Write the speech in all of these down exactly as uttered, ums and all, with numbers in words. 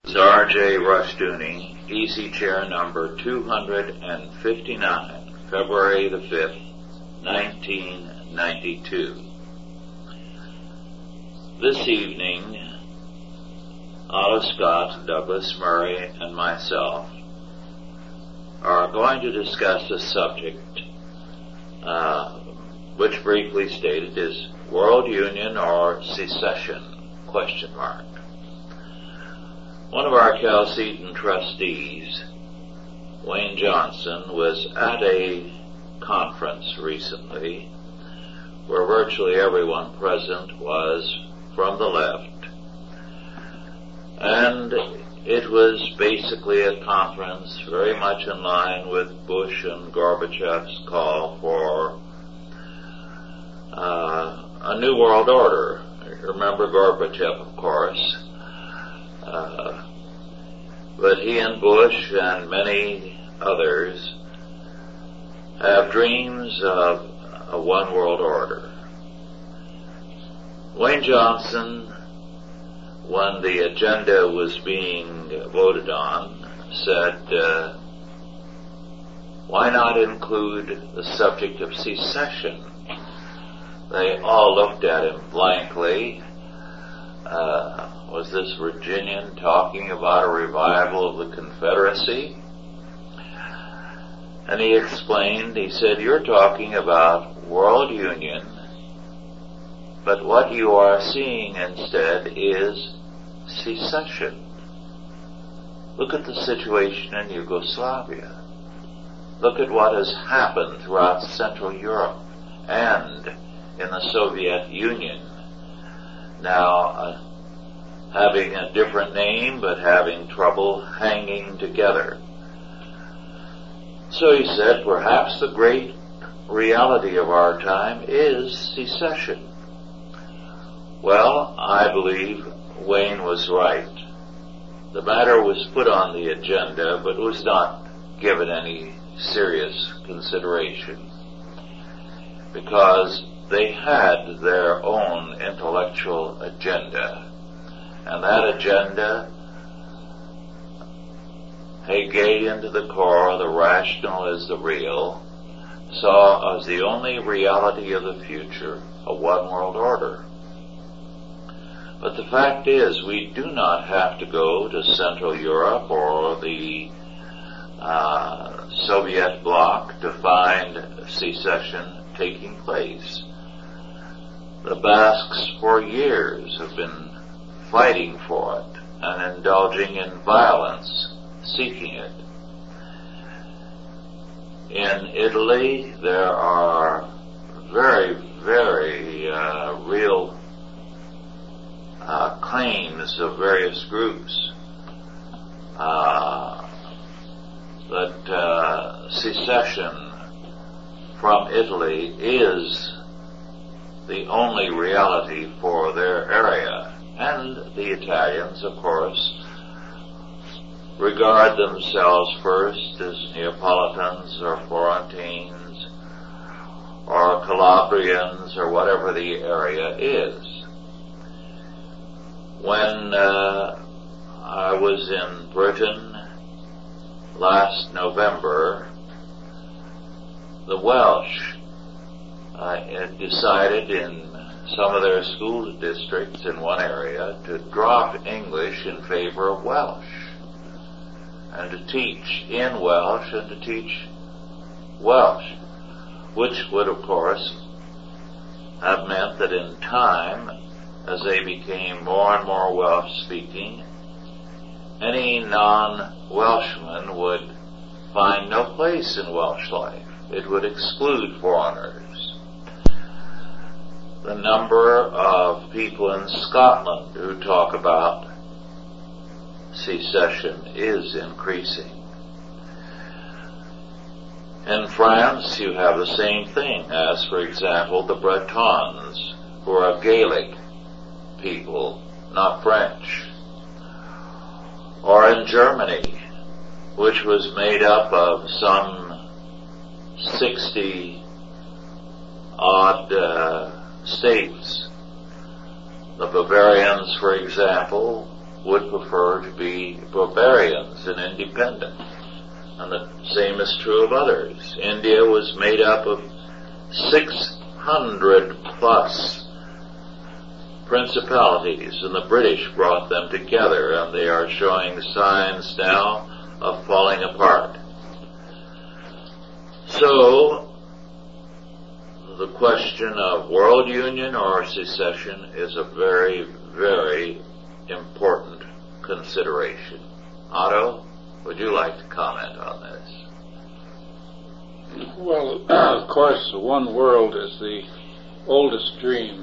R J Rushdoony, Easy Chair number two hundred fifty-nine, February the fifth, nineteen ninety-two. This evening, Olive Scott, Douglas Murray, and myself are going to discuss a subject uh, which, briefly stated, is World Union or Secession, question mark. One of our Chalcedon trustees, Wayne Johnson, was at a conference recently where virtually everyone present was from the left, and it was basically a conference very much in line with Bush and Gorbachev's call for uh, a new world order. Remember Gorbachev, of course. Uh, but he and Bush and many others have dreams of a one world order. Wayne Johnson, when the agenda was being voted on, said, uh, why not include the subject of secession? They all looked at him blankly. Uh, was this Virginian talking about a revival of the Confederacy? And he explained, he said, you're talking about world union, but what you are seeing instead is secession. Look at the situation in Yugoslavia. Look at what has happened throughout Central Europe and in the Soviet Union. Now, uh, having a different name, but having trouble hanging together. So he said, perhaps the great reality of our time is secession. Well, I believe Wayne was right. The matter was put on the agenda, but was not given any serious consideration, because they had their own intellectual agenda, and that agenda, Hegelian to the core, the rational is the real, saw as the only reality of the future a one world order. But the fact is, we do not have to go to Central Europe or the uh, Soviet bloc to find secession taking place. The Basques for years have been fighting for it and indulging in violence, seeking it. In Italy, there are very, very uh, real uh, claims of various groups uh, that uh, secession from Italy is the only reality for their area. And the Italians, of course, regard themselves first as Neapolitans or Florentines or Calabrians or whatever the area is. When uh, I was in Britain last November, the Welsh uh, decided in some of their school districts in one area to drop English in favor of Welsh, and to teach in Welsh and to teach Welsh, which would, of course, have meant that in time, as they became more and more Welsh-speaking, any non-Welshman would find no place in Welsh life. It would exclude foreigners. The number of people in Scotland who talk about secession is increasing. In France, you have the same thing as, for example, the Bretons, who are a Gaelic people, not French. Or in Germany, which was made up of some sixty odd uh, states. The Bavarians, for example, would prefer to be barbarians and independent. And the same is true of others. India was made up of six hundred plus principalities, and the British brought them together, and they are showing signs now of falling apart. So, the question of world union or secession is a very, very important consideration. Otto, would you like to comment on this? Well, of course, one world is the oldest dream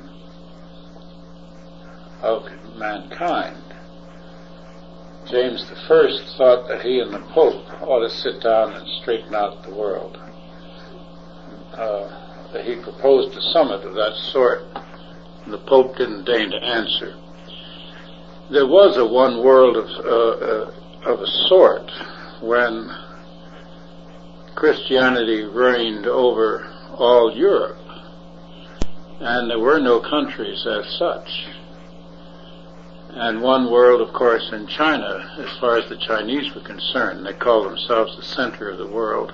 of mankind. James the First thought that he and the Pope ought to sit down and straighten out the world. Uh, he proposed a summit of that sort, and the Pope didn't deign to answer. There was a one world of, uh, uh, of a sort when Christianity reigned over all Europe, and there were no countries as such. And one world, of course, in China, as far as the Chinese were concerned. They called themselves the center of the world.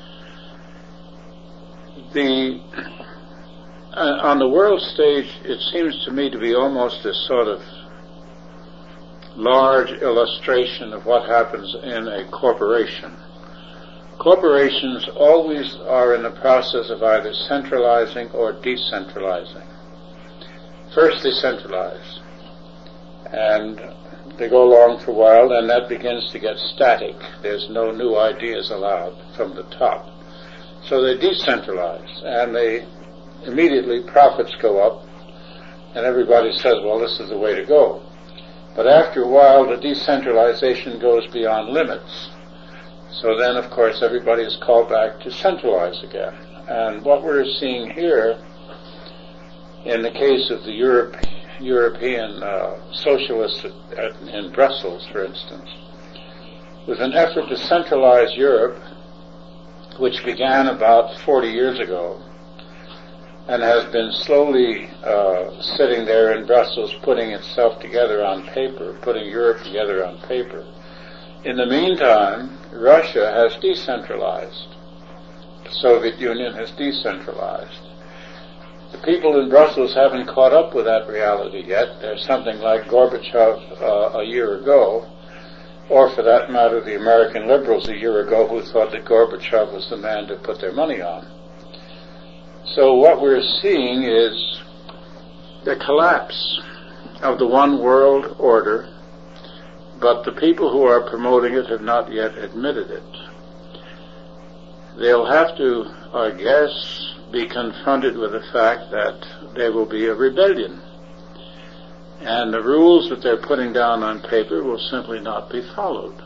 The uh, on the world stage, it seems to me to be almost a sort of large illustration of what happens in a corporation. Corporations always are in the process of either centralizing or decentralizing. First they centralize, and they go along for a while, and that begins to get static. There's no new ideas allowed from the top. So they decentralize, and they immediately profits go up, and everybody says, well, this is the way to go. But after a while, the decentralization goes beyond limits. So then, of course, everybody is called back to centralize again. And what we're seeing here, in the case of the Europe, European uh, socialists at, at, in Brussels, for instance, was an effort to centralize Europe, which began about forty years ago, and has been slowly uh, sitting there in Brussels, putting itself together on paper, putting Europe together on paper. In the meantime, Russia has decentralized. The Soviet Union has decentralized. The people in Brussels haven't caught up with that reality yet. There's something like Gorbachev uh, a year ago, or for that matter, the American liberals a year ago who thought that Gorbachev was the man to put their money on. So what we're seeing is the collapse of the one world order, but the people who are promoting it have not yet admitted it. They'll have to, I guess, be confronted with the fact that there will be a rebellion. And the rules that they're putting down on paper will simply not be followed.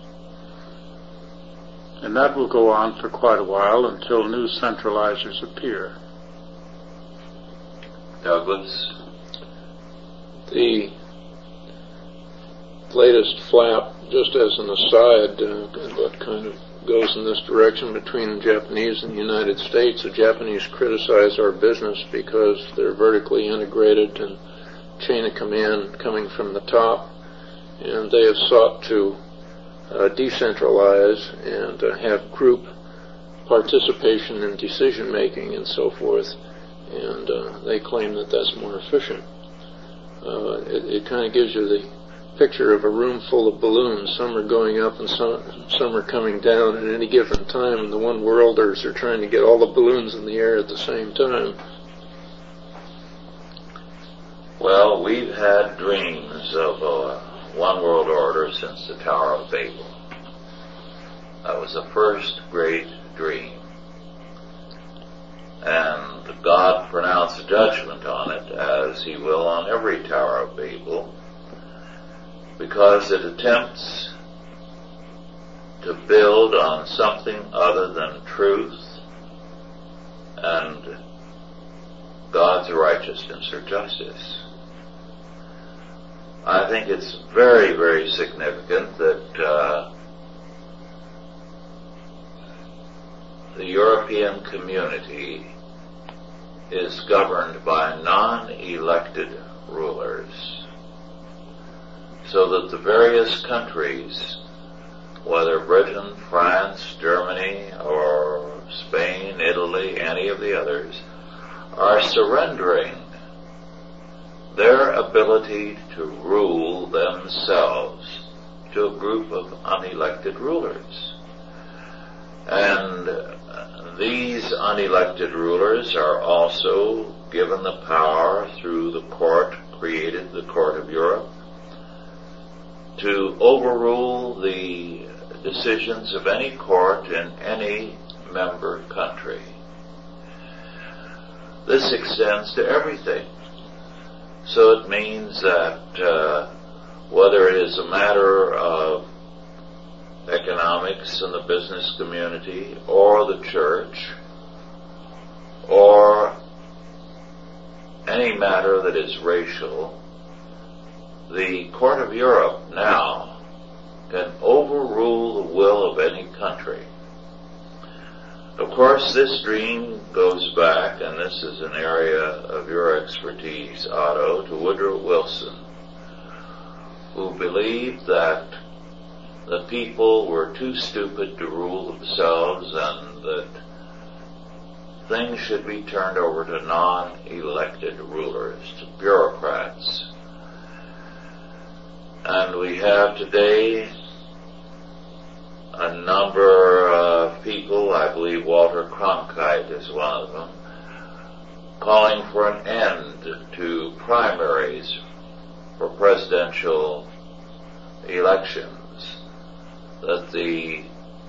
And that will go on for quite a while until new centralizers appear. Douglas? The latest flap, just as an aside, uh, that kind of goes in this direction between the Japanese and the United States. The Japanese criticize our business because they're vertically integrated and chain of command coming from the top, and they have sought to uh, decentralize and uh, have group participation in decision making and so forth, and uh, they claim that that's more efficient. Uh, it, it kind of gives you the picture of a room full of balloons. Some are going up and some, some are coming down at any given time, and the one-worlders are trying to get all the balloons in the air at the same time. Well, we've had dreams of a one world order since the Tower of Babel. That was the first great dream. And God pronounced judgment on it, as he will on every Tower of Babel, because it attempts to build on something other than truth and God's righteousness or justice. I think it's very, very significant that uh, the European community is governed by non-elected rulers. so that the various countries, whether Britain, France, Germany, or Spain, Italy, any of the others, are surrendering their ability to rule themselves to a group of unelected rulers. And these unelected rulers are also given the power through the court created, the Court of Europe, to overrule the decisions of any court in any member country. This extends to everything. So it means that uh, whether it is a matter of economics in the business community or the church or any matter that is racial, the Court of Europe now can overrule the will of any country. Of course, this dream goes back, and this is an area of your expertise, Otto, to Woodrow Wilson, who believed that the people were too stupid to rule themselves and that things should be turned over to non-elected rulers, to bureaucrats. And we have today a number of people, I believe Walter Cronkite is one of them, calling for an end to primaries for presidential elections, that the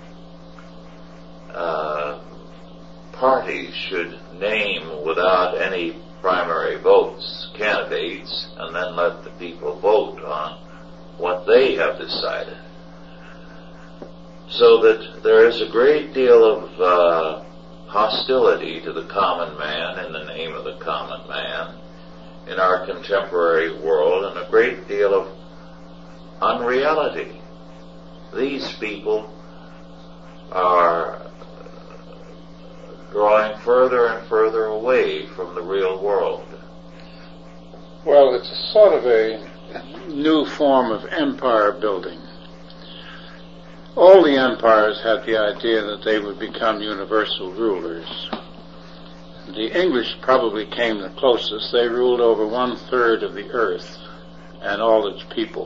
uh, parties should name without any primary votes candidates and then let the people vote on what they have decided. So that there is a great deal of uh, hostility to the common man in the name of the common man in our contemporary world, and a great deal of unreality. These people are drawing further and further away from the real world. Well, it's a sort of a new form of empire building. All the empires had the idea that they would become universal rulers. The English probably came the closest. They ruled over one-third of the earth and all its people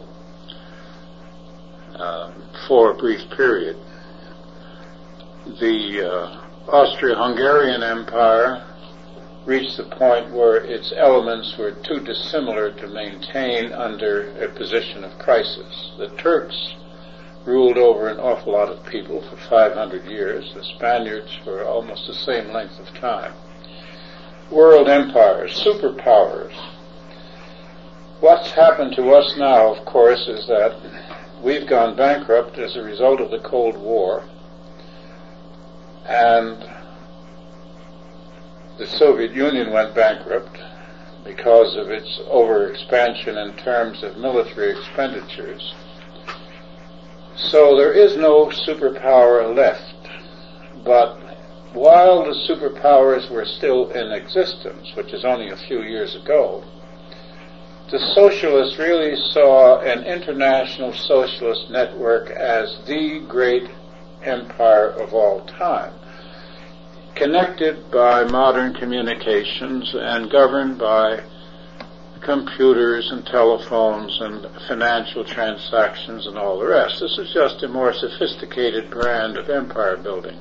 uh, for a brief period. The uh, Austro-Hungarian Empire reached the point where its elements were too dissimilar to maintain under a position of crisis. The Turks ruled over an awful lot of people for five hundred years, the Spaniards for almost the same length of time. World empires, superpowers. What's happened to us now, of course, is that we've gone bankrupt as a result of the Cold War, and the Soviet Union went bankrupt because of its overexpansion in terms of military expenditures. So there is no superpower left. But while the superpowers were still in existence, which is only a few years ago, the socialists really saw an international socialist network as the great empire of all time, connected by modern communications and governed by computers and telephones and financial transactions and all the rest. This is just a more sophisticated brand of empire building.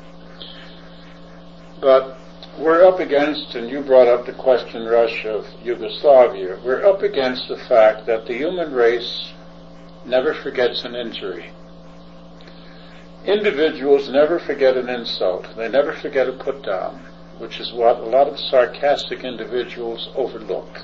But we're up against, and you brought up the question, Rush, of Yugoslavia, we're up against the fact that the human race never forgets an injury. Individuals never forget an insult. They never forget a put down, which is what a lot of sarcastic individuals overlook.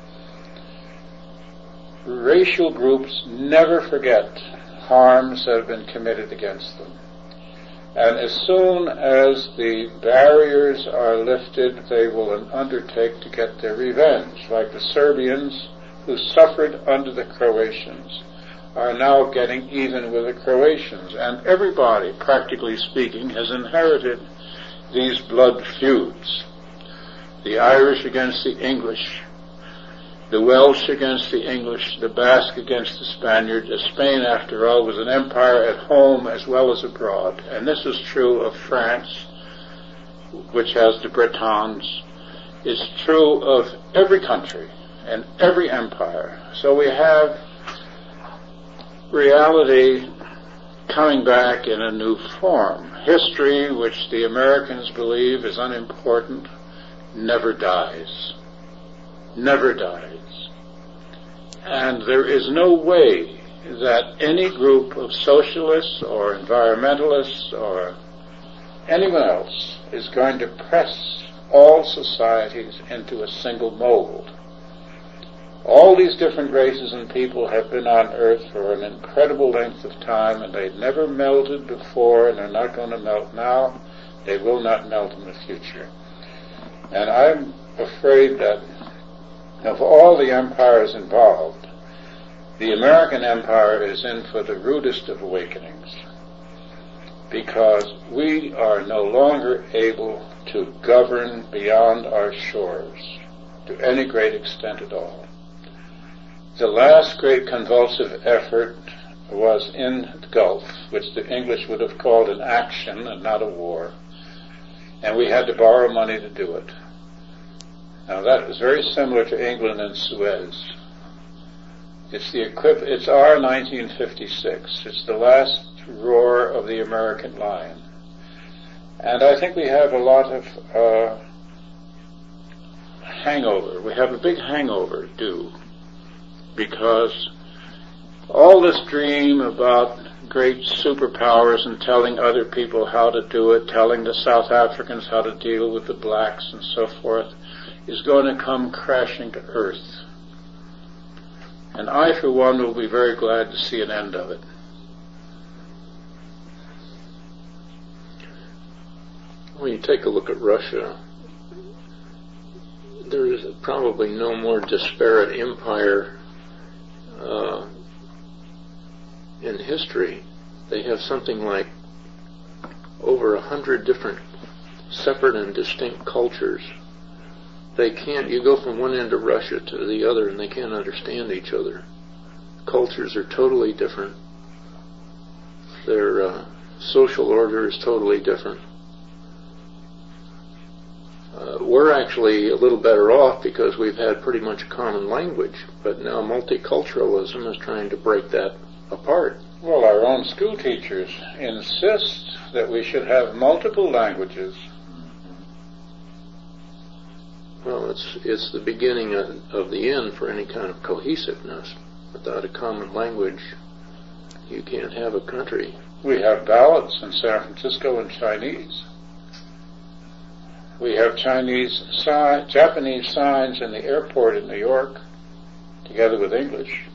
Racial groups never forget harms that have been committed against them. And as soon as the barriers are lifted, they will undertake to get their revenge, like the Serbians who suffered under the Croatians are now getting even with the Croatians. And everybody, practically speaking, has inherited these blood feuds. The Irish against the English, the Welsh against the English, the Basque against the Spaniards, as Spain, after all, was an empire at home as well as abroad. And this is true of France, which has the Bretons. It's true of every country and every empire. So we have reality coming back in a new form. History, which the Americans believe is unimportant, never dies. Never dies. And there is no way that any group of socialists or environmentalists or anyone else is going to press all societies into a single mold. All these different races and people have been on Earth for an incredible length of time, and they've never melted before, and they're not going to melt now. They will not melt in the future. And I'm afraid that of all the empires involved, the American empire is in for the rudest of awakenings, because we are no longer able to govern beyond our shores to any great extent at all. The last great convulsive effort was in the Gulf, which the English would have called an action and not a war, and we had to borrow money to do it. Now that was very similar to England and Suez. It's the equip- It's our nineteen fifty-six. It's the last roar of the American lion. And I think we have a lot of uh, hangover. We have a big hangover due, because all this dream about great superpowers and telling other people how to do it, telling the South Africans how to deal with the blacks and so forth, is going to come crashing to earth. And I, for one, will be very glad to see an end of it. When you take a look at Russia, there is probably no more disparate empire uh, in history. They have something like over a hundred different separate and distinct cultures. They can't, you go from one end of Russia to the other and they can't understand each other. Cultures are totally different. Their uh, social order is totally different. Uh, we're actually a little better off because we've had pretty much a common language, but now multiculturalism is trying to break that apart. Well, our own school teachers insist that we should have multiple languages. Well, it's it's the beginning of, of the end for any kind of cohesiveness. Without a common language, you can't have a country. We have ballots in San Francisco in Chinese. We have Chinese, si- Japanese signs in the airport in New York, together with English.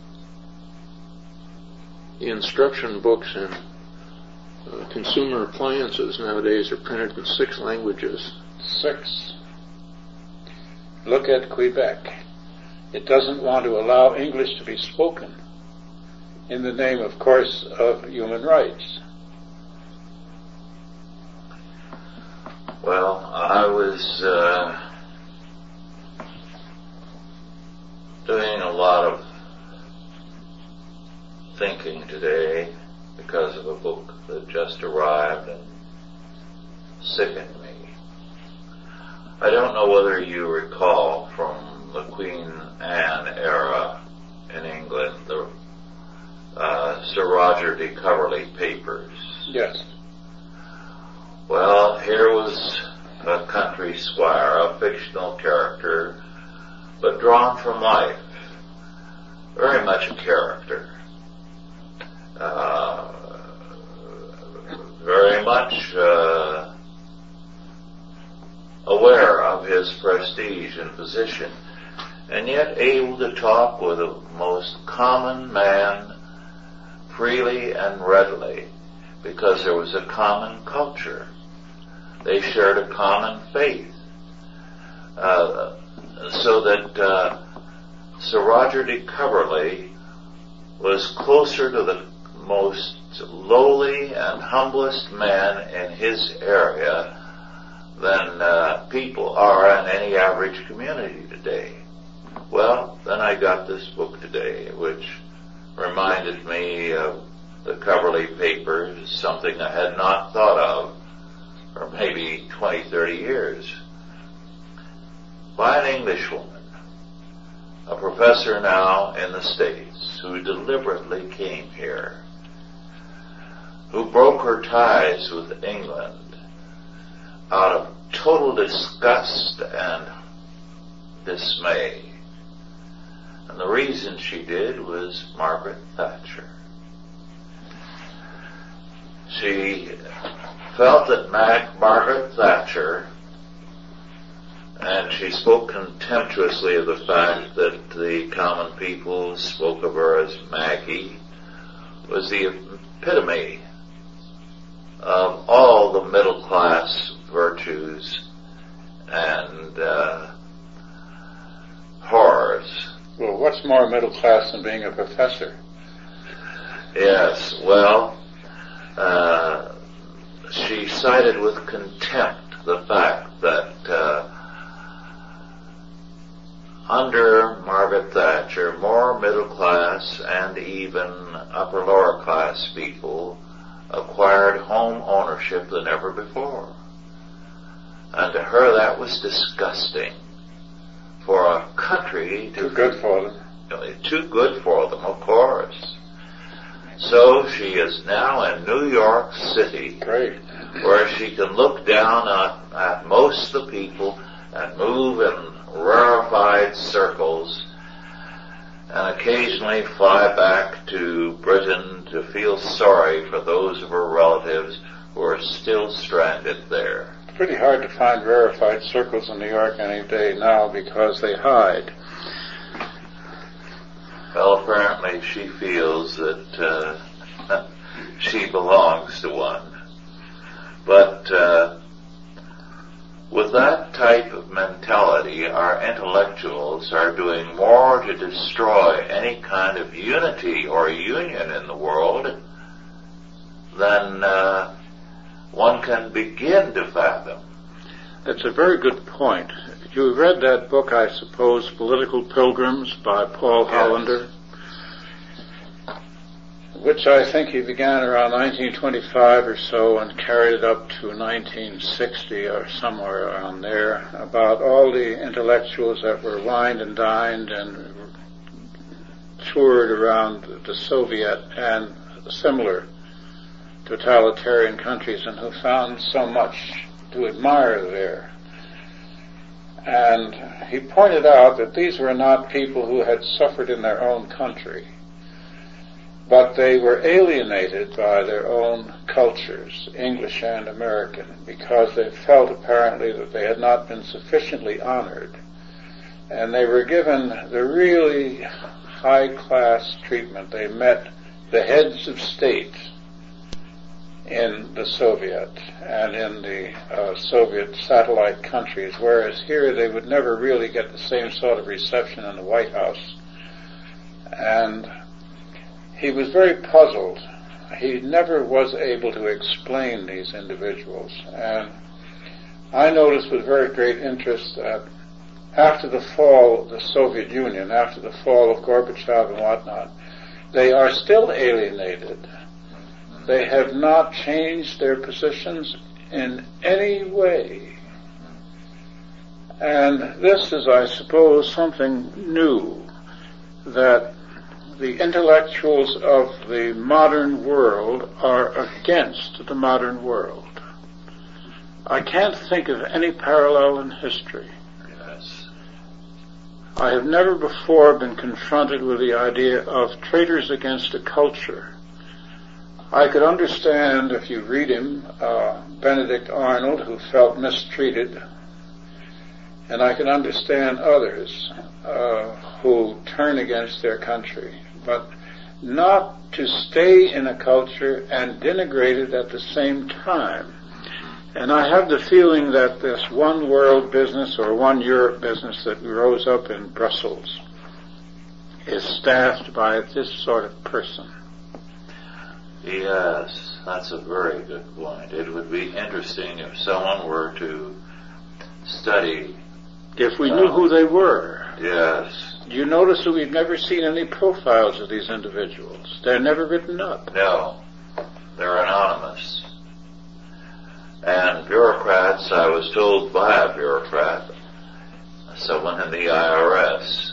The instruction books in uh, consumer appliances nowadays are printed in six languages. Six. Look at Quebec. It doesn't want to allow English to be spoken, in the name, of course, of human rights. Well, I was uh, doing a lot of thinking today because of a book that just arrived and sickened me. I don't know whether you recall from the Queen Anne era in England, the uh, Sir Roger de Coverley papers. Yes. Well, here was a country squire, a fictional character, but drawn from life. Very much a character. Uh, very much uh, aware of his prestige and position, and yet able to talk with the most common man freely and readily, because there was a common culture. They shared a common faith. Uh, so that uh, Sir Roger de Coverley was closer to the most lowly and humblest man in his area than uh, people are in any average community today. Well, then I got this book today, which reminded me of the Coverley Papers, something I had not thought of for maybe twenty, thirty years. By an Englishwoman, a professor now in the States, who deliberately came here, who broke her ties with England out of total disgust and dismay. And the reason she did was Margaret Thatcher. She felt that Mag- Margaret Thatcher, and she spoke contemptuously of the fact that the common people spoke of her as Maggie, was the epitome of all the middle class virtues and uh, horrors. Well, what's more middle class than being a professor? Yes, well, uh, she cited with contempt the fact that uh, under Margaret Thatcher, more middle class and even upper lower class people acquired home ownership than ever before. And to her that was disgusting. For a country to... Too good for them. Too good for them, of course. So she is now in New York City. Great. Where she can look down at, at most of the people and move in rarefied circles and occasionally fly back to Britain to feel sorry for those of her relatives who are still stranded there. It's pretty hard to find rarefied circles in New York any day now because they hide. Well, apparently she feels that uh, she belongs to one. But uh, with that type of mentality, our intellectuals are doing more to destroy any kind of unity or union in the world than uh, one can begin to fathom. That's a very good point. You read that book, I suppose, Political Pilgrims by Paul Yes. Hollander, which I think he began around nineteen twenty-five or so and carried it up to nineteen sixty or somewhere around there, about all the intellectuals that were wined and dined and toured around the Soviet and similar totalitarian countries and who found so much to admire there. And he pointed out that these were not people who had suffered in their own country, but they were alienated by their own cultures, English and American, because they felt apparently that they had not been sufficiently honored, and they were given the really high-class treatment. They met the heads of state in the Soviet and in the uh, Soviet satellite countries, whereas here they would never really get the same sort of reception in the White House. And he was very puzzled. He never was able to explain these individuals. And I noticed with very great interest that after the fall of the Soviet Union, after the fall of Gorbachev and whatnot, they are still alienated. They have not changed their positions in any way. And this is, I suppose, something new, that the intellectuals of the modern world are against the modern world. I can't think of any parallel in history. Yes. I have never before been confronted with the idea of traitors against a culture. I could understand, if you read him, uh, Benedict Arnold, who felt mistreated, and I can understand others uh, who turn against their country, but not to stay in a culture and denigrate it at the same time. And I have the feeling that this one world business or one Europe business that rose up in Brussels is staffed by this sort of person. Yes, that's a very good point. It would be interesting if someone were to study. If we knew who they were. Yes. You notice that we've never seen any profiles of these individuals. They're never written up. No. They're anonymous. And bureaucrats, I was told by a bureaucrat, someone in the I R S,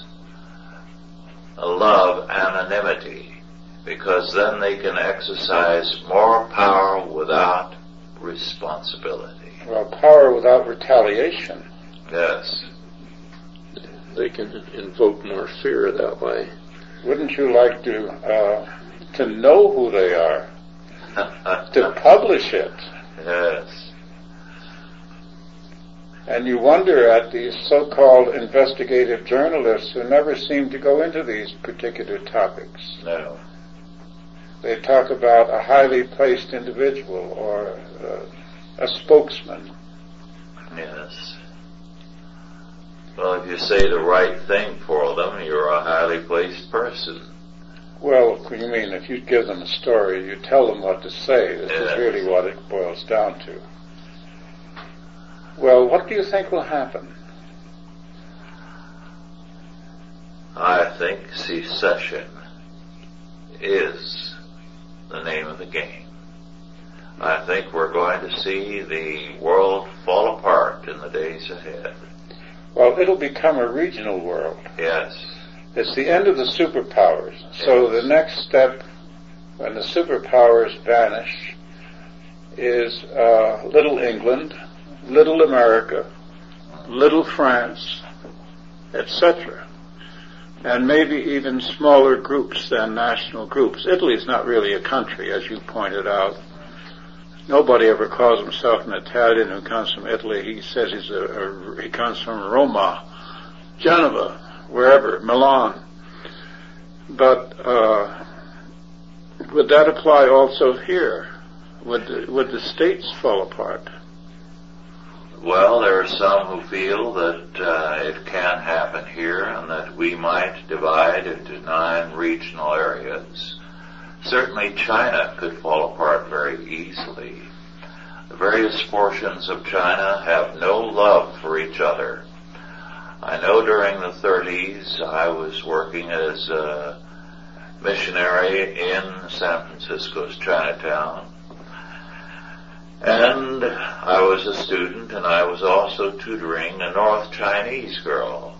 love anonymity, because then they can exercise more power without responsibility. Well, power without retaliation. Yes. They can invoke more fear that way. Wouldn't you like to uh, to know who they are? To publish it? Yes. And you wonder at these so-called investigative journalists who never seem to go into these particular topics. No. They talk about a highly placed individual or uh, a spokesman. Yes. Well, if you say the right thing for them, you're a highly placed person. Well, you mean if you give them a story, you tell them what to say. This Yes. is really what it boils down to. Well, what do you think will happen? I think secession is the name of the game. I think we're going to see the world fall apart in the days ahead. Well, it'll become a regional world. Yes. It's the end of the superpowers. So Yes. the next step, when the superpowers vanish, is uh, little England, little America, little France, et cetera. And maybe even smaller groups than national groups. Italy's not really a country, as you pointed out. Nobody ever calls himself an Italian who comes from Italy. He says he's a, a he comes from Roma, Genova, wherever, Milan. But uh, would that apply also here? Would the, would the states fall apart? Well, there are some who feel that uh, it can happen here and that we might divide into nine regional areas. Certainly China could fall apart very easily. The various portions of China have no love for each other. I know during the thirties I was working as a missionary in San Francisco's Chinatown. And I was a student, and I was also tutoring a North Chinese girl.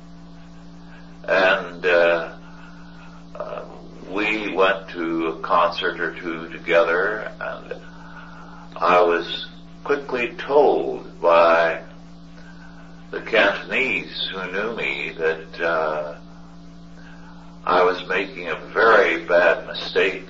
And uh, uh, we went to a concert or two together, and I was quickly told by the Cantonese who knew me that uh, I was making a very bad mistake,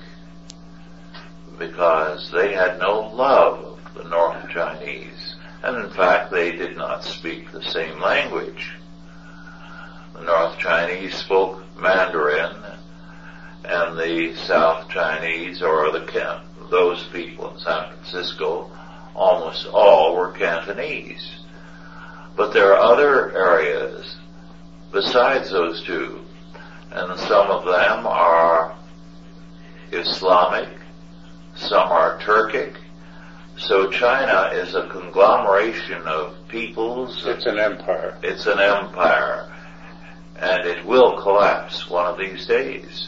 because they had no love of the North Chinese, and in fact they did not speak the same language. The North Chinese spoke Mandarin, and the South Chinese, or the Can- those people in San Francisco, almost all were Cantonese. But there are other areas besides those two, and some of them are Islamic, some are Turkic. So China is a conglomeration of peoples. It's an empire. It's an empire. And it will collapse one of these days.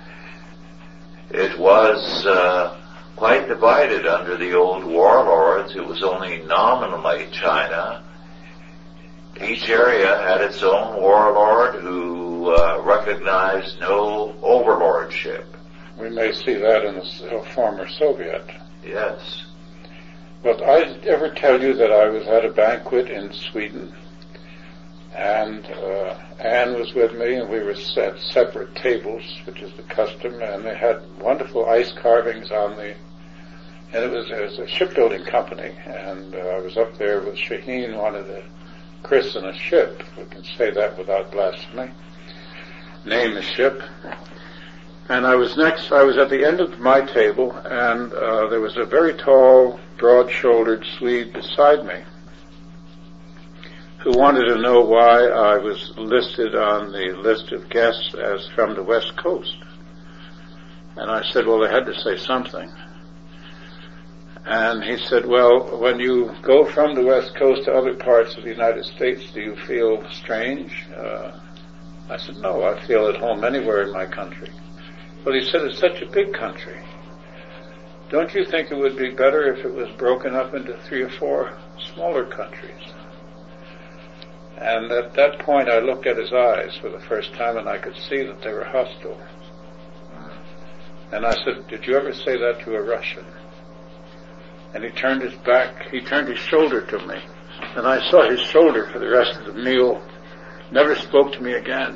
It was uh, quite divided under the old warlords. It was only nominally China. Each area had its own warlord who uh, recognized no overlordship. We may see that in the former Soviet. Yes. But I ever tell you that I was at a banquet in Sweden, and uh, Anne was with me, and we were at separate tables, which is the custom, and they had wonderful ice carvings on the, and it was, it was a shipbuilding company, and uh, I was up there with Shaheen, wanted to christen a ship. We can say that without blasphemy. Name the ship. And I was next, I was at the end of my table, and uh, there was a very tall, broad-shouldered Swede beside me who wanted to know why I was listed on the list of guests as from the West Coast. And I said, well, they had to say something. And he said, well, when you go from the West Coast to other parts of the United States, do you feel strange? Uh, I said, no, I feel at home anywhere in my country. Well, he said, it's such a big country. Don't you think it would be better if it was broken up into three or four smaller countries? And at that point I looked at his eyes for the first time and I could see that they were hostile. And I said, did you ever say that to a Russian? And he turned his back, he turned his shoulder to me. And I saw his shoulder for the rest of the meal. Never spoke to me again.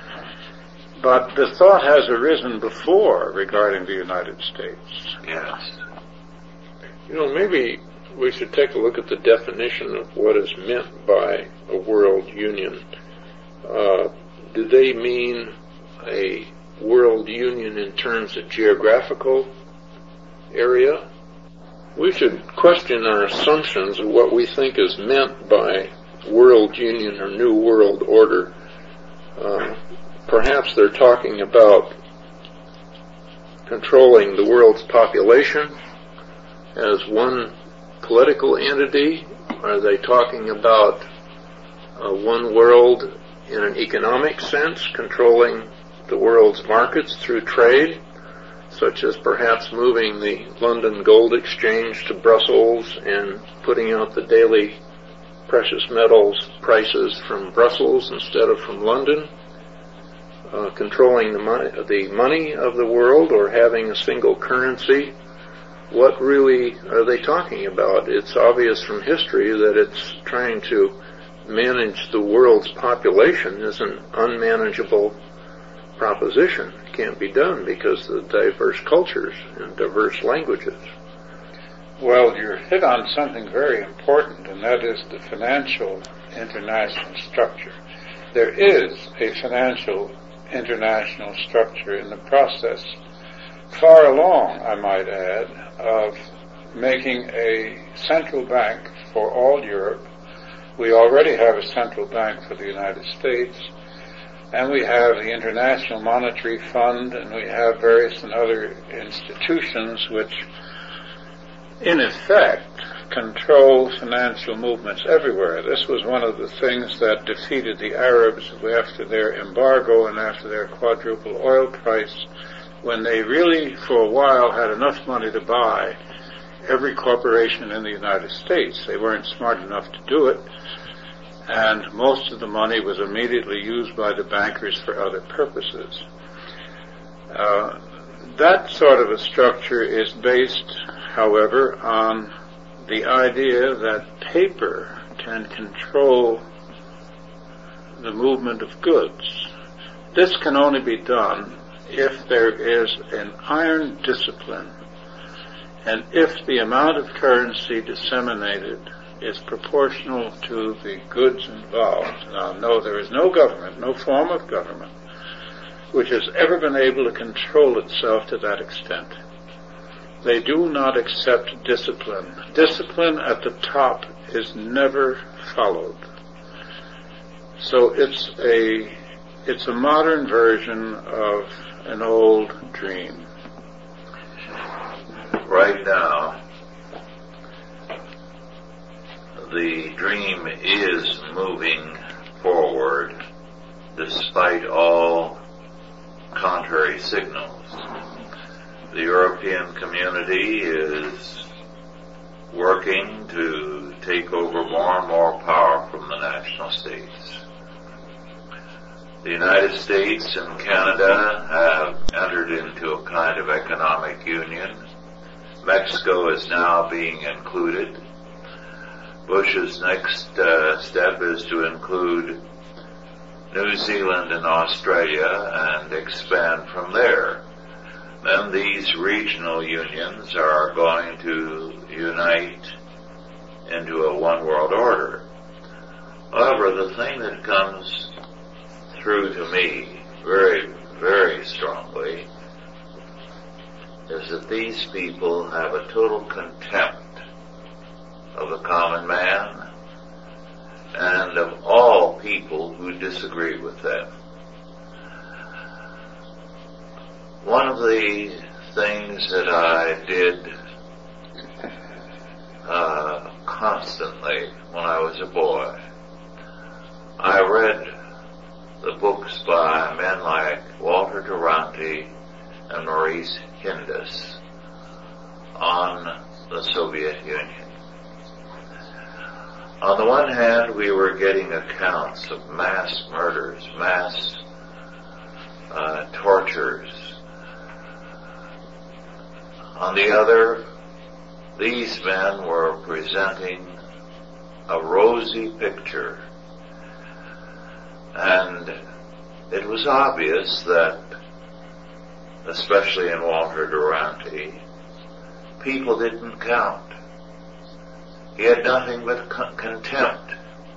But the thought has arisen before regarding the United States. Yes. You know, maybe we should take a look at the definition of what is meant by a world union. Uh, do they mean a world union in terms of geographical area? We should question our assumptions of what we think is meant by world union or new world order. Uh, perhaps they're talking about controlling the world's population as one political entity. Are they talking about uh, one world in an economic sense, controlling the world's markets through trade, such as perhaps moving the London Gold Exchange to Brussels and putting out the daily precious metals prices from Brussels instead of from London, uh, controlling the money, the money of the world, or having a single currency? What really are they talking about? It's obvious from history that it's trying to manage the world's population is an unmanageable proposition. It can't be done because of the diverse cultures and diverse languages. Well, you're hit on something very important, and that is the financial international structure. There is a financial international structure in the process, far along, I might add, of making a central bank for all Europe. We already have a central bank for the United States, and we have the International Monetary Fund, and we have various and other institutions which, in effect, control financial movements everywhere. This was one of the things that defeated the Arabs after their embargo and after their quadruple oil price, when they really, for a while, had enough money to buy every corporation in the United States. They weren't smart enough to do it, and most of the money was immediately used by the bankers for other purposes. Uh, that sort of a structure is based, however, on the idea that paper can control the movement of goods. This can only be done if there is an iron discipline, and if the amount of currency disseminated is proportional to the goods involved. Now, no, there is no government, no form of government, which has ever been able to control itself to that extent. They do not accept discipline. Discipline at the top is never followed. So it's a, it's a modern version of an old dream. Right now, the dream is moving forward despite all contrary signals. The European community is working to take over more and more power from the national states. The United States and Canada have entered into a kind of economic union. Mexico is now being included. Bush's next uh, step is to include New Zealand and Australia and expand from there. Then these regional unions are going to unite into a one world order. However, the thing that comes through to me very, very strongly is that these people have a total contempt of the common man and of all people who disagree with them. One of the things that I did uh, constantly when I was a boy, I read the book books by men like Walter Duranty and Maurice Hindus on the Soviet Union. On the one hand, we were getting accounts of mass murders, mass uh, tortures. On the other, these men were presenting a rosy picture, and it was obvious that, especially in Walter Duranty, people didn't count. He had nothing but con- contempt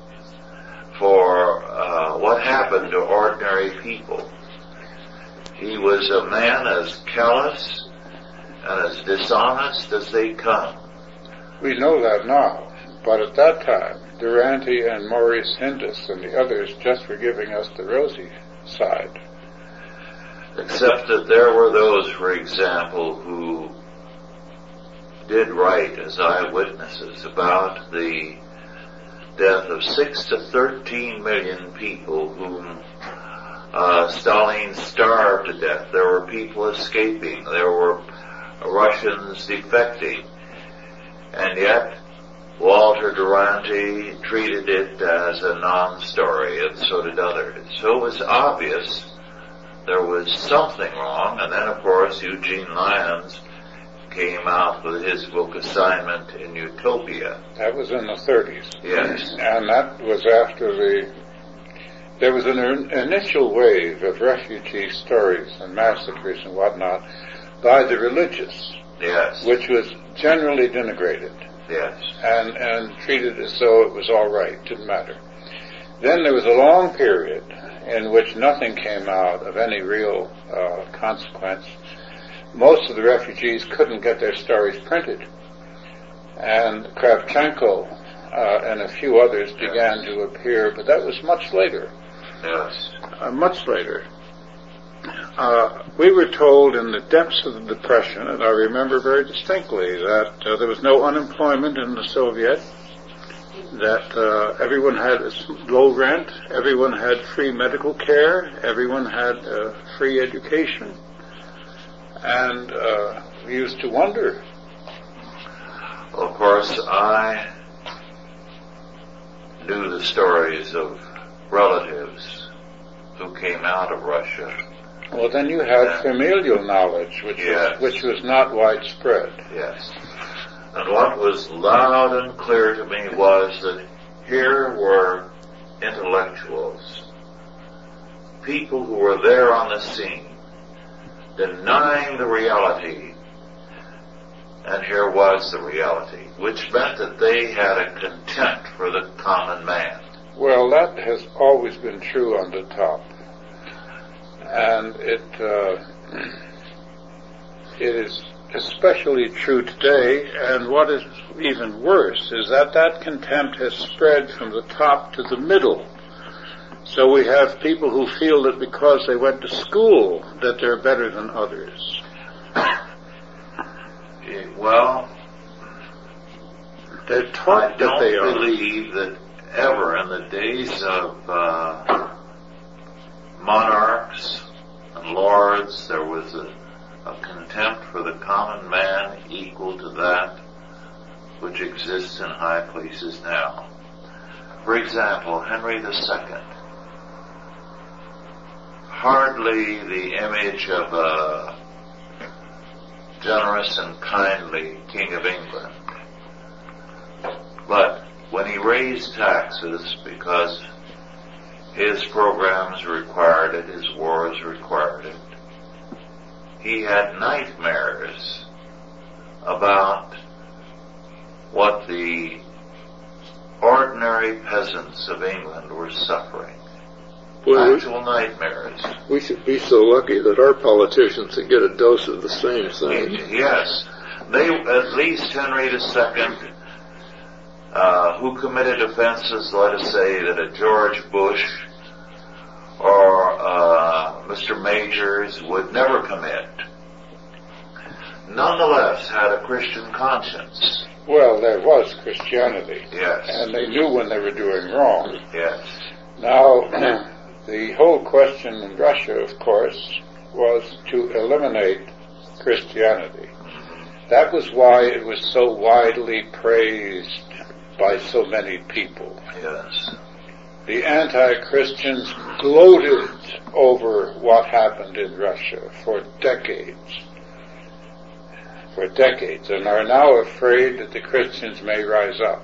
for uh, what happened to ordinary people. He was a man as callous and as dishonest as they come. We know that now, but at that time, Duranty and Maurice Hindus and the others just were giving us the rosy side. Except that there were those, for example, who did write as eyewitnesses about the death of six to thirteen million people whom uh, Stalin starved to death. There were people escaping. There were Russians defecting. And yet, Walter Duranty treated it as a non-story, and so did others. So it was obvious there was something wrong, and then, of course, Eugene Lyons came out with his book Assignment in Utopia. That was in the thirties. Yes. And that was after the... There was an initial wave of refugee stories and massacres and whatnot by the religious. Yes. Which was generally denigrated. Yes. And, and treated as though it was all right, didn't matter. Then there was a long period in which nothing came out of any real uh, consequence. Most of the refugees couldn't get their stories printed. And Kravchenko uh, and a few others began to appear, but that was much later. Yes. Uh, much later. Uh, we were told in the depths of the Depression, and I remember very distinctly, that uh, there was no unemployment in the Soviet, that uh, everyone had low rent, everyone had free medical care, everyone had uh, free education. And uh, we used to wonder. Well, of course, I knew the stories of relatives who came out of Russia. Well, then you had Yeah. familial knowledge, which Yes. was, which was not widespread. Yes. And what was loud and clear to me was that here were intellectuals, people who were there on the scene, denying the reality, and here was the reality, which meant that they had a contempt for the common man. Well, that has always been true on the top. And it uh, it is especially true today, and what is even worse is that that contempt has spread from the top to the middle. So we have people who feel that because they went to school that they're better than others. Well, They're taught I that they don't are. believe that ever in the days of uh, monarchs and lords there was a, a contempt for the common man equal to that which exists in high places now. For example, Henry the Second. Hardly the image of a generous and kindly King of England. But when he raised taxes because his programs required it, his wars required it, he had nightmares about what the ordinary peasants of England were suffering. Well, Actual nightmares. we should be so lucky that our politicians would get a dose of the same thing. Yes. They, at least Henry the Second, uh, who committed offenses, let us say, that a George Bush or uh, Mister Majors would never commit, nonetheless had a Christian conscience. Well, there was Christianity. Yes. And they knew when they were doing wrong. Yes. Now, The whole question in Russia, of course, was to eliminate Christianity. That was why it was so widely praised by so many people. Yes. The anti-Christians gloated over what happened in Russia for decades, for decades, and are now afraid that the Christians may rise up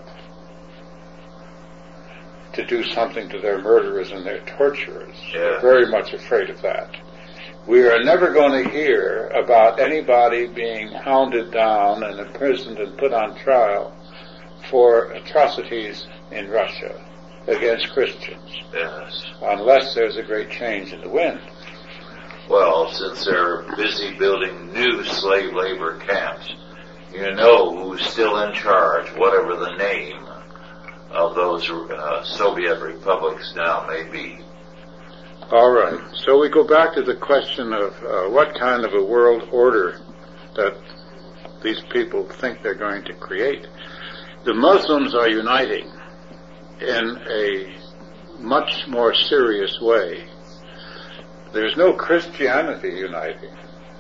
to do something to their murderers and their torturers. Yeah. They're very much afraid of that. We are never going to hear about anybody being hounded down and imprisoned and put on trial for atrocities in Russia against Christians. Yes. Unless there's a great change in the wind. Well, since they're busy building new slave labor camps, you know who's still in charge, whatever the name of those uh, Soviet republics now may be. All right. So we go back to the question of uh, what kind of a world order that these people think they're going to create. The Muslims are uniting in a much more serious way. There's no Christianity uniting.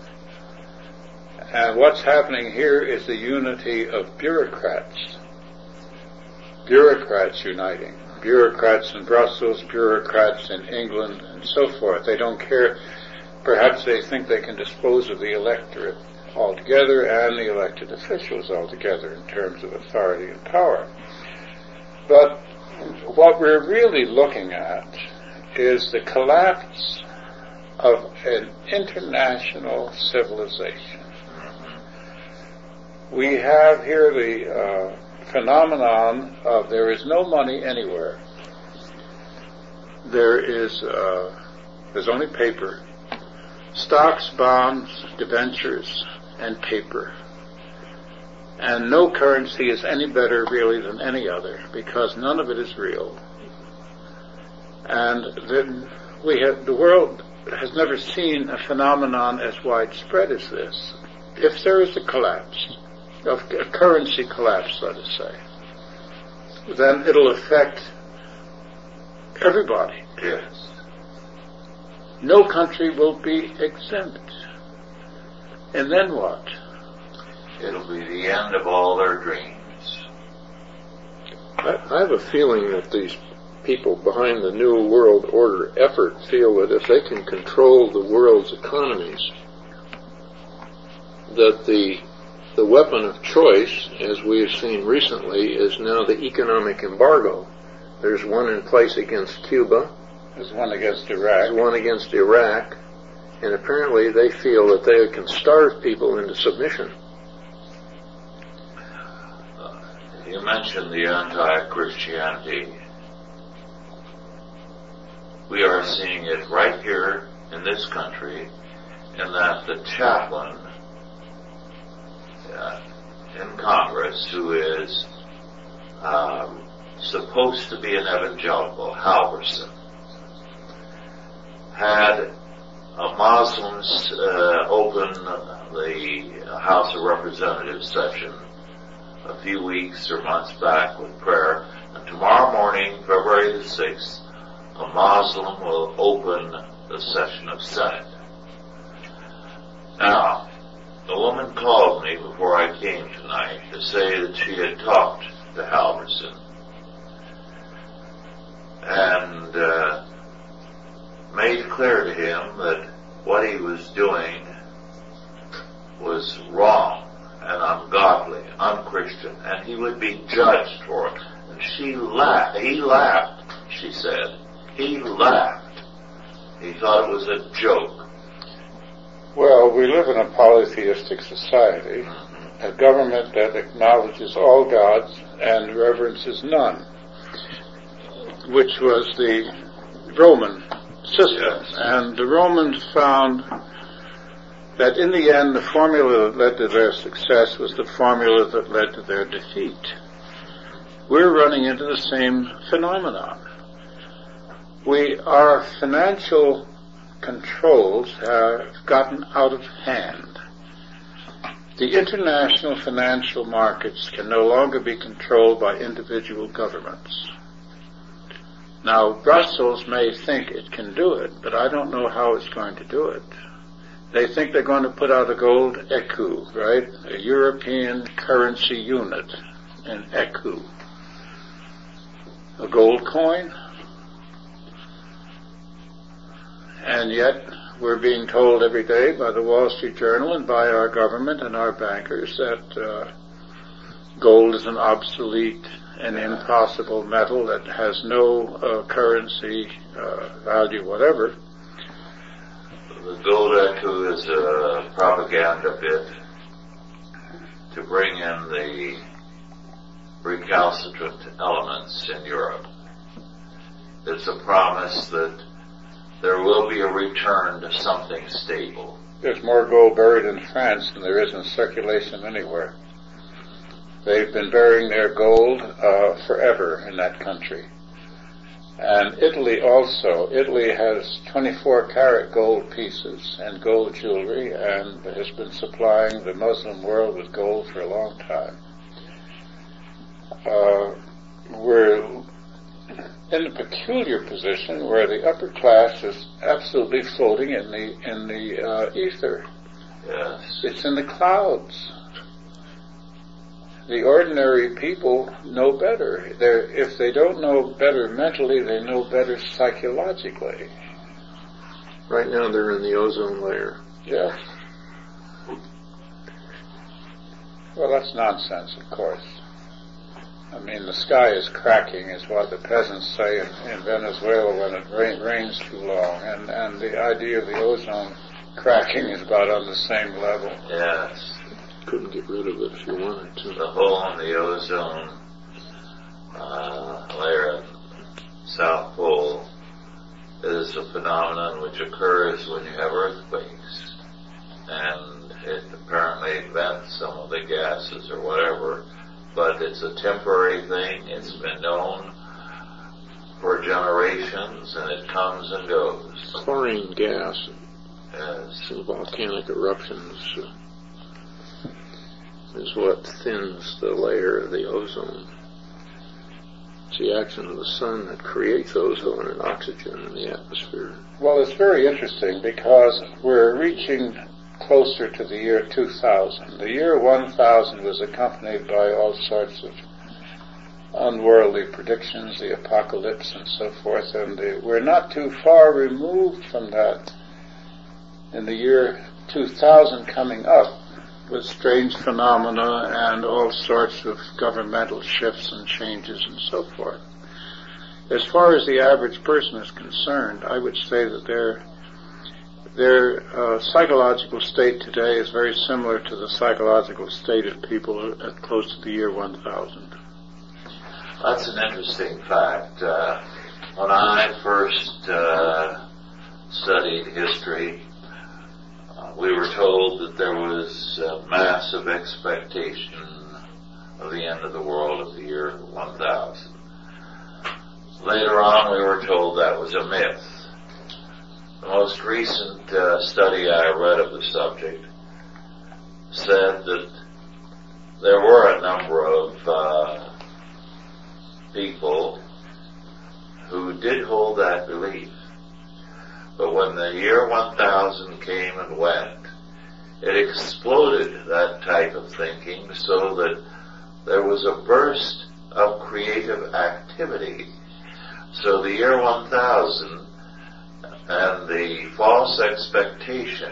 And what's happening here is the unity of bureaucrats. Bureaucrats uniting. Bureaucrats in Brussels, bureaucrats in England, and so forth. They don't care. Perhaps they think they can dispose of the electorate altogether and the elected officials altogether in terms of authority and power. But what we're really looking at is the collapse of an international civilization. We have here the uh, phenomenon of there is no money anywhere. There is, uh, there's only paper. Stocks, bonds, debentures, and paper. And no currency is any better really than any other because none of it is real. And then we have, the world has never seen a phenomenon as widespread as this. If there is a collapse, of a currency collapse, let us say, then it'll affect everybody. Yes. No country will be exempt. And then what? It'll be the end of all their dreams. I, I have a feeling that these people behind the New World Order effort feel that if they can control the world's economies, that the the weapon of choice, as we have seen recently, is now the economic embargo. There's one in place against Cuba. There's one against Iraq. There's one against Iraq. And apparently they feel that they can starve people into submission. Uh, you mentioned the anti-Christianity. We are seeing it right here in this country, in that the chaplain uh, in Congress, who is um, supposed to be an evangelical, Halverson, had uh, Muslims uh, open the House of Representatives session a few weeks or months back with prayer, and tomorrow morning, February the sixth, a Muslim will open the session of Senate. Now, the woman called me before I came tonight to say that she had talked to Halverson and uh, made clear to him that what he was doing was wrong and ungodly, unchristian, and he would be judged for it. And she laughed. He laughed, she said. He laughed. He thought it was a joke. Well, we live in a polytheistic society, mm-hmm. a government that acknowledges all gods and reverences none, which was the Roman system. Yes. And the Romans found that in the end the formula that led to their success was the formula that led to their defeat. We're running into the same phenomenon. We, our financial controls have gotten out of hand. The international financial markets can no longer be controlled by individual governments. Now, Brussels may think it can do it, but I don't know how it's going to do it. They think they're going to put out a gold ecu, right? A European currency unit, an ecu. A gold coin. And yet, we're being told every day by the Wall Street Journal and by our government and our bankers that uh, gold is an obsolete and impossible metal that has no uh, currency uh, value whatever. The gold ecu is a propaganda bit to bring in the recalcitrant elements in Europe. It's a promise that there will be a return to something stable. There's more gold buried in France than there is in circulation anywhere. They've been burying their gold uh, forever in that country. And Italy also. Italy has twenty-four karat gold pieces and gold jewelry and has been supplying the Muslim world with gold for a long time. Uh, we're in a peculiar position where the upper class is absolutely floating in the in the uh, ether. Yes. It's in the clouds. The ordinary people know better. They're, if they don't know better mentally, they know better psychologically. Right now they're in the ozone layer. Yes. Well, that's nonsense, of course. I mean, the sky is cracking, is what the peasants say in, in Venezuela when it rain, rains too long. And, and the idea of the ozone cracking is about on the same level. Yes. Couldn't get rid of it if you wanted to. The hole in the ozone uh, layer in South Pole is a phenomenon which occurs when you have earthquakes. And it apparently vents some of the gases or whatever. But it's a temporary thing. It's been known for generations, and it comes and goes. Chlorine gas Yes. in volcanic eruptions uh, is what thins the layer of the ozone. It's the action of the sun that creates ozone and oxygen in the atmosphere. Well, it's very interesting because we're reaching closer to the year two thousand. The year one thousand was accompanied by all sorts of unworldly predictions, the apocalypse and so forth, and the, we're not too far removed from that in the year two thousand coming up with strange phenomena and all sorts of governmental shifts and changes and so forth. As far as the average person is concerned, I would say that they're Their uh, psychological state today is very similar to the psychological state of people at close to the year one thousand. That's an interesting fact. Uh, when I first uh, studied history, uh, we were told that there was a massive expectation of the end of the world at the year one thousand. Later on, we were told that was a myth. The most recent uh, study I read of the subject said that there were a number of uh, people who did hold that belief. But when the year one thousand came and went, it exploded that type of thinking so that there was a burst of creative activity. So the year one thousand and the false expectation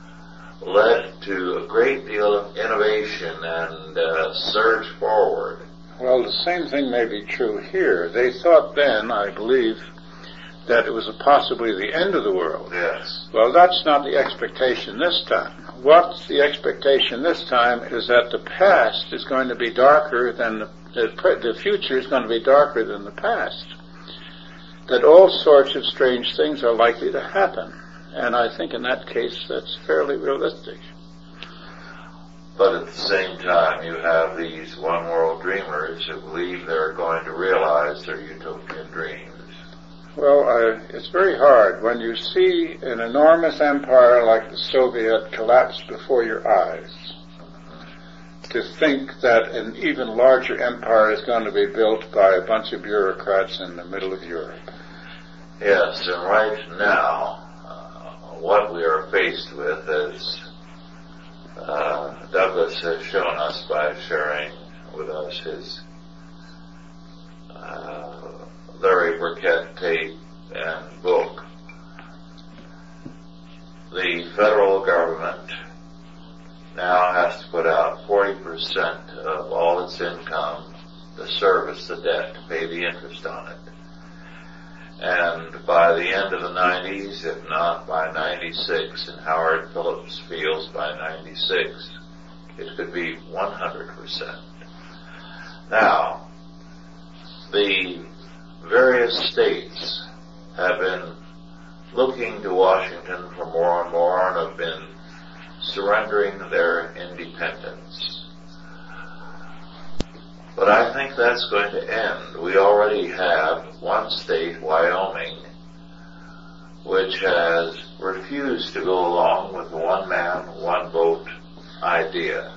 led to a great deal of innovation and uh, surge forward. Well, the same thing may be true here. They thought then, I believe, that it was possibly the end of the world. Yes. Well, that's not the expectation this time. What's the expectation this time is that the past is going to be darker than the, the, the future is going to be darker than the past. That all sorts of strange things are likely to happen. And I think in that case that's fairly realistic. But at the same time, you have these one-world dreamers who believe they're going to realize their utopian dreams. Well, I, it's very hard when you see an enormous empire like the Soviet collapse before your eyes to think that an even larger empire is going to be built by a bunch of bureaucrats in the middle of Europe. Yes, and right now, uh, what we are faced with is, uh, Douglas has shown us by sharing with us his uh, Larry Burkett tape and book. The federal government now has to put out forty percent of all its income to service the debt, to pay the interest on it. And by the end of the nineties, if not by ninety-six, and Howard Phillips feels by ninety-six, it could be one hundred percent. Now, the various states have been looking to Washington for more and more and have been surrendering their independence. But I think that's going to end. We already have one state, Wyoming, which has refused to go along with the one man, one vote idea,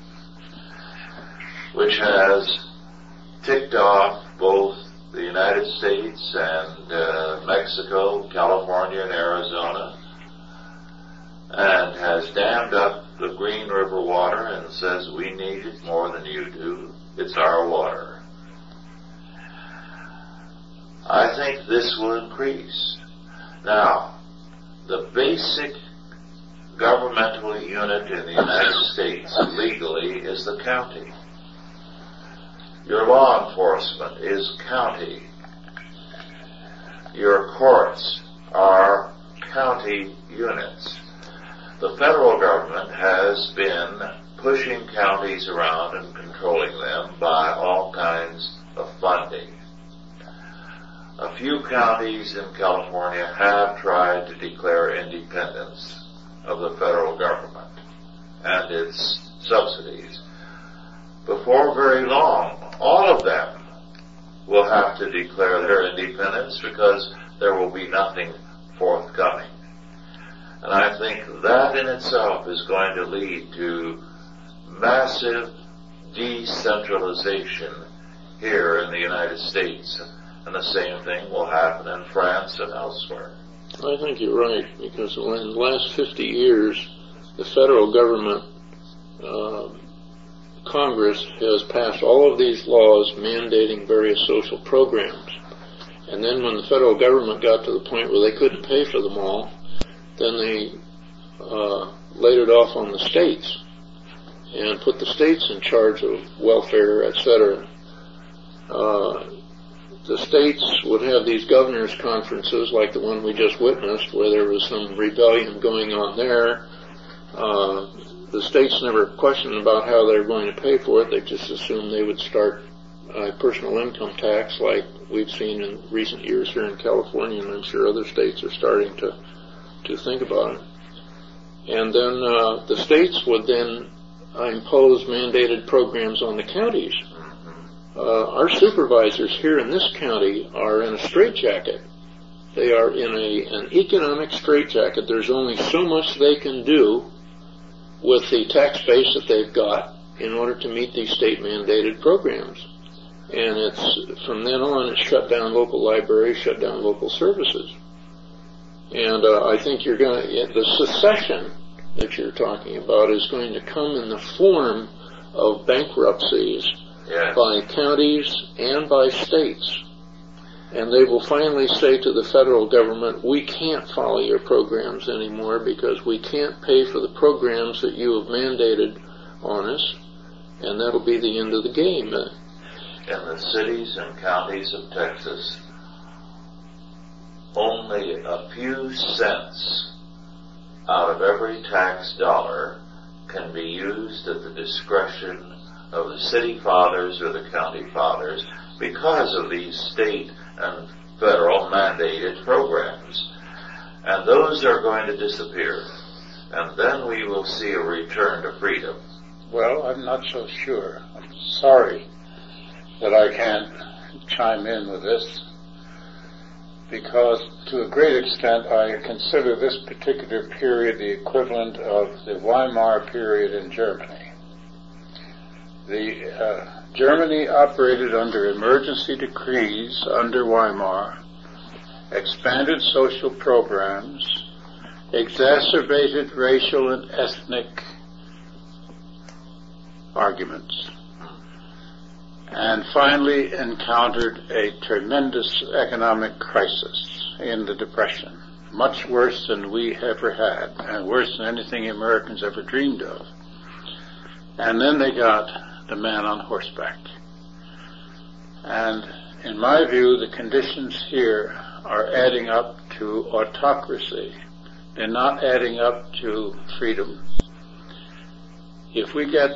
which has ticked off both the United States and uh, Mexico, California, and Arizona, and has dammed up the Green River water and says we need it more than you do. It's our water. I think this will increase. Now, the basic governmental unit in the United States legally is the county. Your law enforcement is county. Your courts are county units. The federal government has been pushing counties around and controlling them by all kinds of funding. A few counties in California have tried to declare independence of the federal government and its subsidies. Before very long, all of them will have to declare their independence because there will be nothing forthcoming. And I think that in itself is going to lead to massive decentralization here in the United States. And the same thing will happen in France and elsewhere. I think you're right, because in the last fifty years, the federal government, uh, Congress has passed all of these laws mandating various social programs. And then when the federal government got to the point where they couldn't pay for them all, then they uh, laid it off on the states and put the states in charge of welfare, et cetera. Uh, the states would have these governors' conferences like the one we just witnessed, where there was some rebellion going on there. Uh, the states never questioned about how they were going to pay for it. They just assumed they would start a personal income tax like we've seen in recent years here in California, and I'm sure other states are starting to, to think about it. And then uh, the states would then uh, impose mandated programs on the counties. Uh, our supervisors here in this county are in a straitjacket. They are in a, an economic straitjacket. There's only so much they can do with the tax base that they've got in order to meet these state-mandated programs. And it's, from then on, it's shut down local libraries, shut down local services. And uh, I think you're going to, the secession that you're talking about is going to come in the form of bankruptcies. Yes. By counties and by states. And they will finally say to the federal government, we can't follow your programs anymore because we can't pay for the programs that you have mandated on us, and that'll be the end of the game. In the cities and counties of Texas, only a few cents out of every tax dollar can be used at the discretion of the city fathers or the county fathers because of these state and federal mandated programs. And those are going to disappear. And then we will see a return to freedom. Well, I'm not so sure. I'm sorry that I can't chime in with this, because to a great extent I consider this particular period the equivalent of the Weimar period in Germany. The uh, Germany operated under emergency decrees under Weimar, expanded social programs, exacerbated racial and ethnic arguments, and finally encountered a tremendous economic crisis in the Depression, much worse than we ever had, and worse than anything Americans ever dreamed of. And then they got the man on horseback. And in my view, the conditions here are adding up to autocracy. They're not adding up to freedom. If we get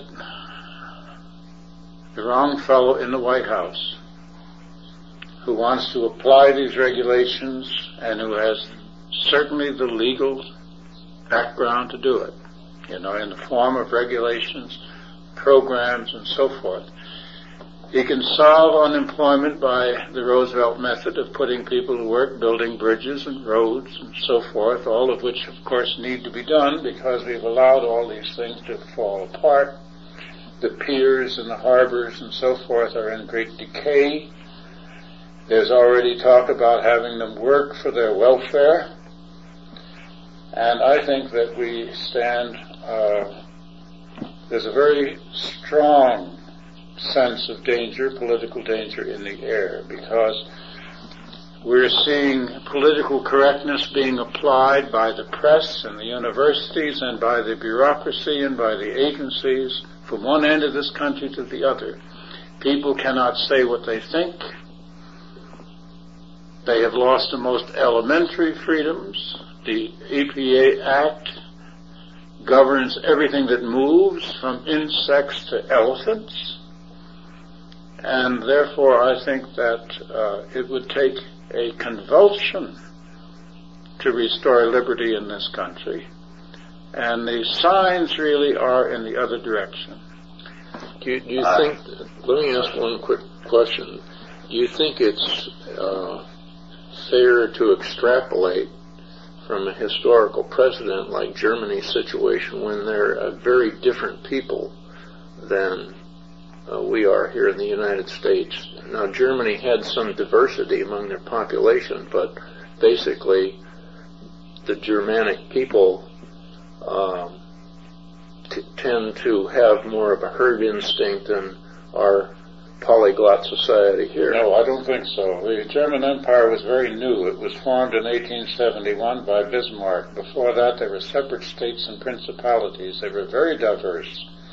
the wrong fellow in the White House who wants to apply these regulations and who has certainly the legal background to do it, you know, in the form of regulations, programs, and so forth, he can solve unemployment by the Roosevelt method of putting people to work building bridges and roads and so forth, all of which, of course, need to be done because we've allowed all these things to fall apart. The piers and the harbors and so forth are in great decay. There's already talk about having them work for their welfare. And I think that we stand, uh, there's a very strong sense of danger, political danger in the air, because we're seeing political correctness being applied by the press and the universities and by the bureaucracy and by the agencies from one end of this country to the other. People cannot say what they think. They have lost the most elementary freedoms. The E P A Act governs everything that moves, from insects to elephants. And therefore, I think that uh, it would take a convulsion to restore liberty in this country. And the signs really are in the other direction. Do you, do you uh, think, let me ask one quick question. Do you think it's uh, fair to extrapolate from a historical precedent like Germany's situation, when they're a very different people than Uh, we are here in the United States? Now, Germany had some diversity among their population, but basically the Germanic people um, t- tend to have more of a herd instinct than our polyglot society here. No, I don't think so. The German Empire was very new. It was formed in eighteen seventy-one by Bismarck. Before that, there were separate states and principalities. They were very diverse.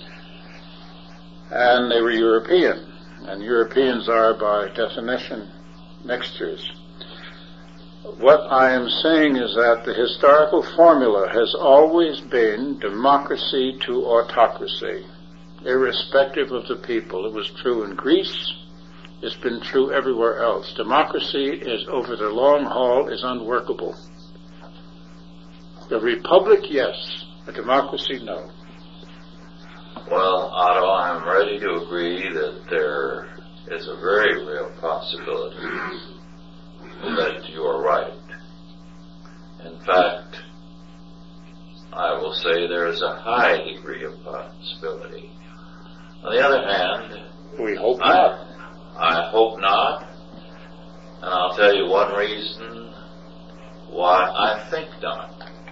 And they were European, and Europeans are, by definition, mixtures. What I am saying is that the historical formula has always been democracy to autocracy, irrespective of the people. It was true in Greece. It's been true everywhere else. Democracy is, over the long haul, is unworkable. The republic, yes. A democracy, no. Well, Otto, I'm ready to agree that there is a very real possibility that you are right. In fact, I will say there is a high degree of possibility. On the other hand, we hope I, not. I hope not, and I'll tell you one reason why I think not.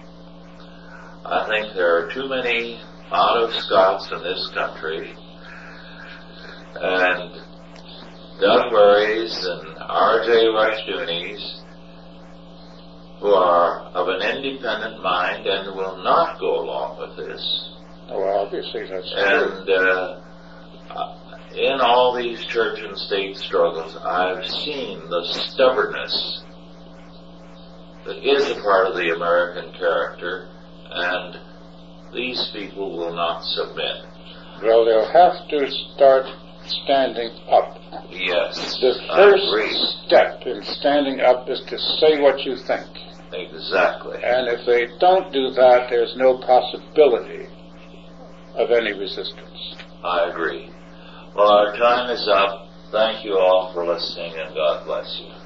I think there are too many Otto Scotts in this country, and Doug Murrays and R J Rushdoonies, who are of an independent mind and will not go along with this. Well, obviously that's and true. Uh, in all these church and state struggles, I've seen the stubbornness that is a part of the American character, and these people will not submit. Well, they'll have to start standing up. Yes, the first step in standing up is to say what you think. Exactly. And if they don't do that, there's no possibility of any resistance. I agree. Well, our time is up. Thank you all for listening, and God bless you.